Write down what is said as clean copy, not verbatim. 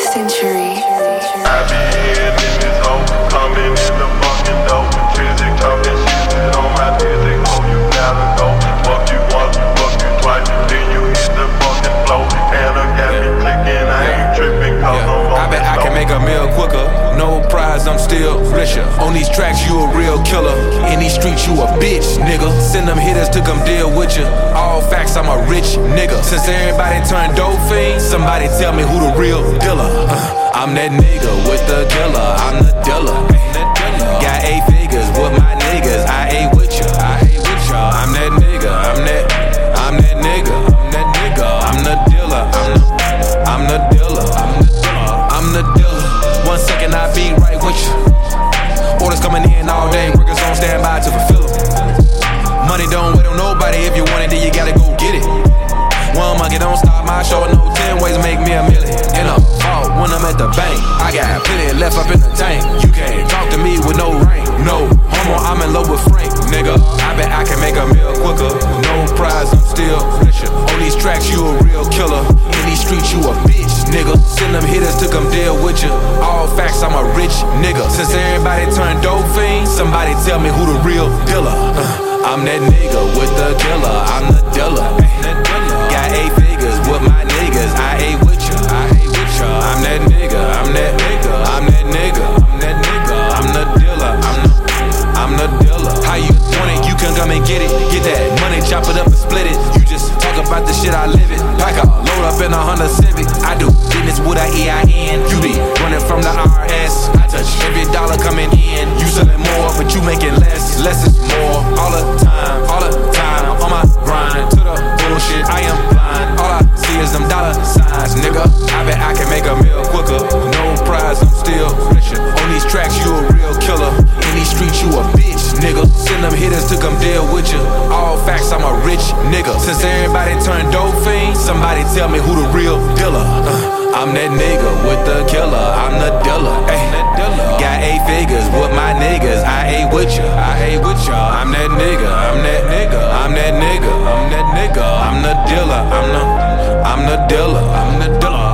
Century. I be in this hole, coming in the fucking door. Music talking shit on my music, oh you gotta go. Fuck you once, fuck you twice, then you hit the fucking flow. And I got me clicking, I ain't tripping cause I'm on. I bet I can make a meal quicker. No prize, I'm still richer. On these tracks, you a real killer. In these streets, you a bitch, nigga. Send them hitters to come deal with you. All facts, I'm a rich nigga. Since everybody turned dope fiends, somebody tell me who the real dealer. I'm that nigga with the killer. I'm the dealer. Got 8 figures with my niggas. I ain't with you. I'm that nigga. I'm that nigga. I'm the dealer. I'm the dealer. I'm the dealer. 1 second I be right with you. Orders coming in all day. Workers on standby to fulfill them. Money don't wait on nobody. If you want it, then you gotta go get it. One monkey don't stop my show. No 10 ways to make me a million. In a vault when I'm at the bank. I got plenty left up in the tank. You can't talk to me with no rank. No homo, I'm in love with Frank, nigga. I bet I can make a meal quicker. No prize, I'm still richer. On these tracks, you a real killer. In these streets, you a bitch, nigga. Send them hitters to come deal with you. All facts, I'm a rich nigga. Since everybody turned dope fiends, somebody tell me who the real dealer. I'm that nigga with the killer. I'm the dealer. Got 8 figures with my niggas. I ain't with you. I'm that nigga. I'm that nigga. I'm that nigga. I'm the dealer. I'm the dealer. How you want it? You can come and get it. Get that money, chop it up and split it. You just talk about the shit, I live it. Like a load up in a Honda Civic. I do business with a EIN. You be running from the IRS. I touch every dollar coming in. You selling more, but you making less. Less is more. All the time. I'm on my grind. To the bullshit, I am blind. All I see is them dollar signs, nigga. I bet I can make a meal quicker. No prize, I'm still richer. On these tracks, you a real killer. In these streets, you a bitch, nigga. Send them hitters to come deal with you. All facts, I'm a rich nigga. Since everybody turned dope fiends, somebody tell me who the real dealer. I'm that nigga with the killer. I'm the dealer. Got 8 figures with my niggas. I ain't with you. I'm that nigga. I'm the dealer. I'm the dealer.